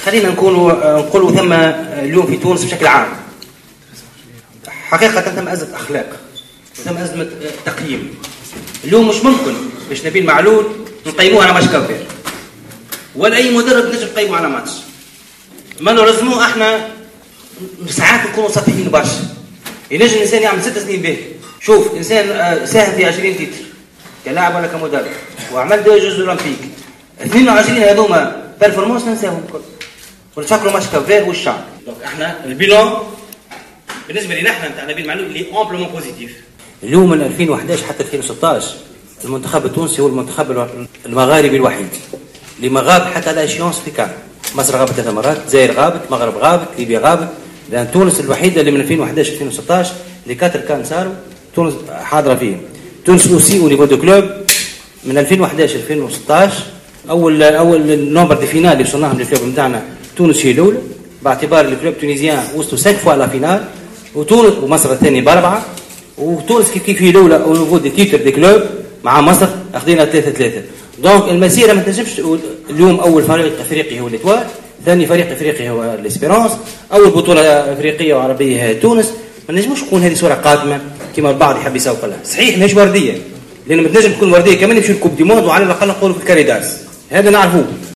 خلينا نقولوا ثم اليوم في تونس بشكل عام حقيقة ثم أزمة أخلاق، ثم أزمة تقييم. اليوم مش ممكن باش نبيل معلول نقيموه على ماتش كافير، ولا أي مدرب نجم نقيمه على ماتش. مالوريزمون احنا ساعات نكونوا سطحيين برشا. ينجم الإنسان يعمل 6 سنين به، شوف إنسان ساهم في 20 تيتر كلاعب ولا كمدرب، وعمل 2 جوز أولمبيك، 22 هذوما بيرفورمانس ننساهم الكل، ونفكروا ماتش كافير والشعب. دونك احنا البيلون بالنسبه لي نحن نتاع نبيل معلول اللي امبلومون بوزيتيف. اليوم من 2011 حتى 2016 المنتخب التونسي هو المنتخب المغاربي الوحيد اللي ما غاب حتى على اشيونس في كان. مصر غابت 3 مرات، الجزائر غابت، المغرب غابت، ليبيا غابت، لان تونس الوحيده اللي من 2011 2016 اللي 4 كان صاروا تونس حاضره فيهم. تونس اوسي او نيفو دو كلوب من 2011 2016 اول نومبر دي فينال اللي وصلناهم للكلوب نتاعنا تونس هي الاولى، باعتبار الكلوب التونسيان وصلوا 5 فوا لا فينال، وتونس ومصر الثاني ب4، وتونس كيف هي الاولى او نيفو دي تيتر دي كلوب مع مصر اخذنا 3-3. دونك المسيره ما تنجمش. اليوم اول فريق افريقي هو الاتوال، ثاني فريق افريقي هو الاسبيرونس، اول بطوله افريقيه وعربيه هي تونس. ما نجموش تكون هذه صوره قادمه كما البعض يحب يسوق لها. صحيح ماهيش ورديه، لان ما تنجم تكون ورديه كمان يمشي الكوب دي موند وعلى الاقل نقولوا في الكاريداس، هذا نعرفوه.